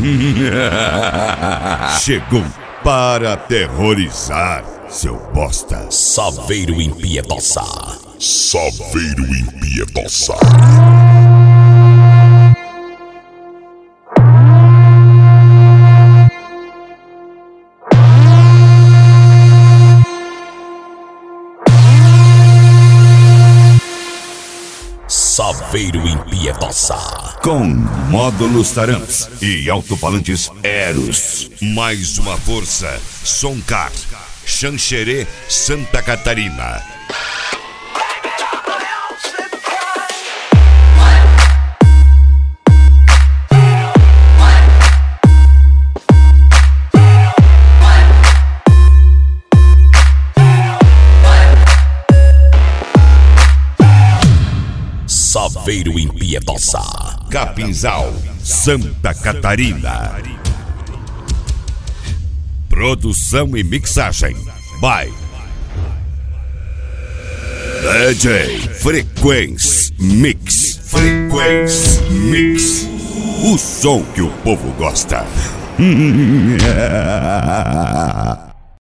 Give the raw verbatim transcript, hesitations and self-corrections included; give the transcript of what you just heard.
Chegou para aterrorizar, seu bosta. Saveiro Impiedosa. Saveiro Impiedosa. Saveiro Impiedosa. Com módulos Taramps e alto-falantes Eros. Mais uma força, Soncar, Xanxerê, Santa Catarina. Saveiro Impiedosa. Capinzal, Santa Catarina. Produção e mixagem by D J Frequência Mix. Frequência Mix. O som que o povo gosta.